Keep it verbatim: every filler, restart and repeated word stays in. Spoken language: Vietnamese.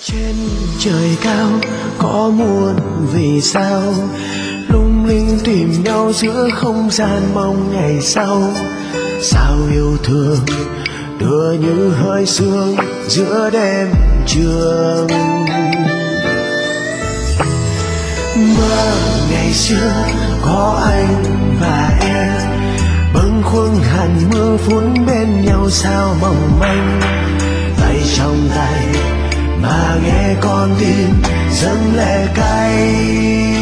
Trên trời cao có muôn vì sao lung linh tìm nhau giữa không gian mong ngày sau. Sao yêu thương đưa như hơi sương giữa đêm trường. Mơ ngày xưa có anh và em bâng khuâng hàn mưa phút bên nhau sao mong manh. Tay trong tay mà nghe con tim dâng lệ cay.